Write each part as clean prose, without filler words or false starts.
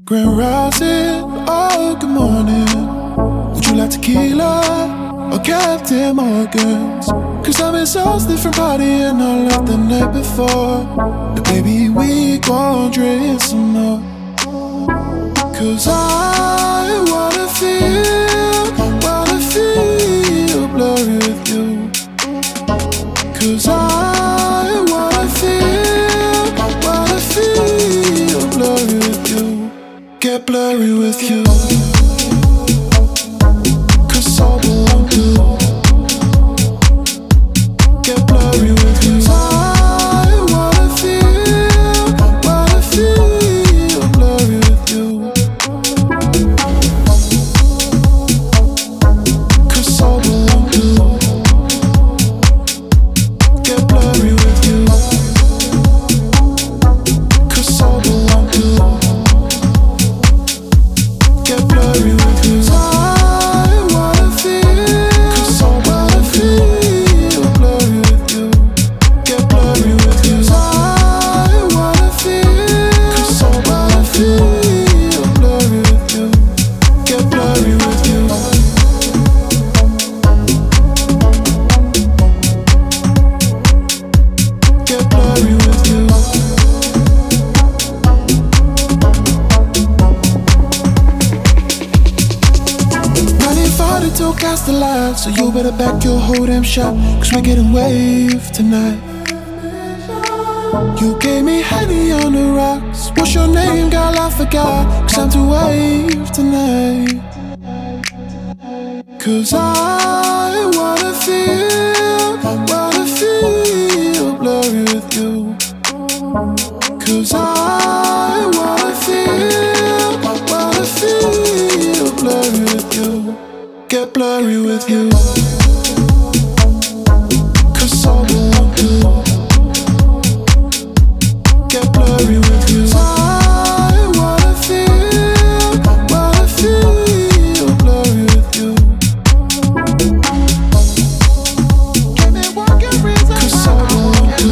Grand Rising, oh good morning. Would you like tequila or Captain Morgan's? Cause I'm exhausted from partying all of the night before. Now baby we gon' drink some more. Cause I wanna feel blurry with you. Cause I wanna feel blurry with you. Get blurry with you. Cause all we won't do. Get blurry with you. I wanna feel blurry with you. Cause all we won't do. Get blurry with you. Cause all we won't do. Get blurry with you. I wanna feel, cause I wanna feel blurry with you. Get blurry with you. I wanna feel, cause I wanna feel blurry with you. Get blurry with you. Get blurry with you. 42 cast the line, so you better back your whole damn shot. Cause we're getting waved tonight. You gave me honey on the rocks. What's your name, girl? I forgot. Cause I'm too wave tonight. Cause I wanna feel blurry with you. Cause I wanna feel blurry with you. Get blurry with you. Cause all we won't do. Get blurry with you. I wanna feel blurry with you. Give me one good reason. Cause all we won't do.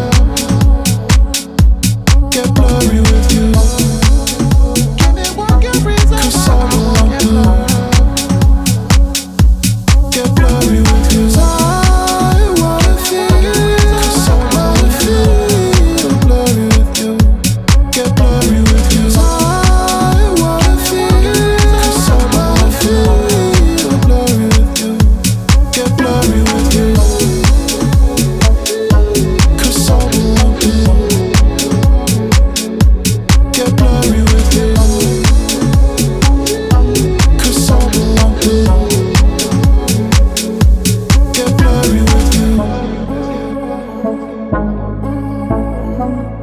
Get blurry with you. Give me one good reason. Cause all we won't do. Get blurry with you. I wanna feel, cause I wanna feel blurry with you. Get blurry with you. I wanna feel, cause I wanna feel blurry with you. Get blurry with you. Cause all we won't do. Get blurry with you. Cause all we won't do. Get blurry with you.